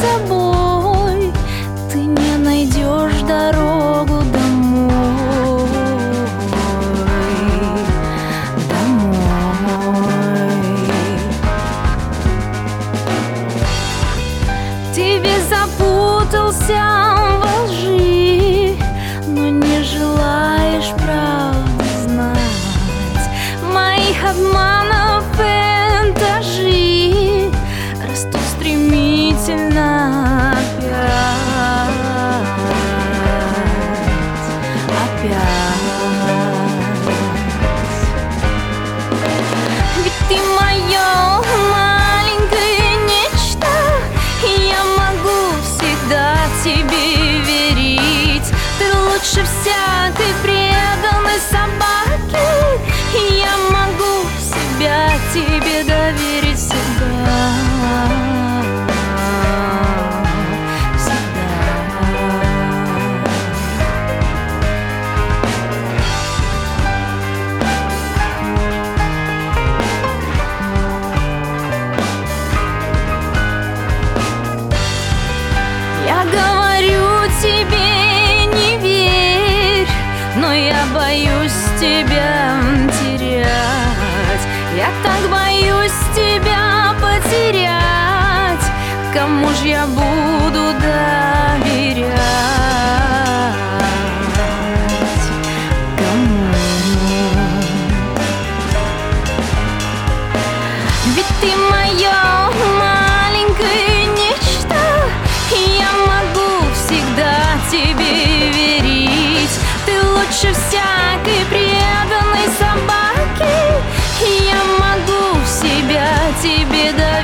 собой, ты не найдешь дорогу домой, домой. Ты весь запутался во лжи, но не желаешь правды знать. Моих обманов этажи растут стремительно опять. Ведь ты моё маленькое нечто, и я могу всегда тебе верить. Ты лучше всякой преданной собаки, и я могу себя тебе доверить всегда. Я говорю тебе, не верь, но я боюсь тебя терять. Я так боюсь тебя потерять. Кому ж я буду доверять? Кому? Ведь ты моё маленькое нечто, и я могу всегда тебе верить. Ты лучше всякой преданной собаки, и я могу себя тебе доверить.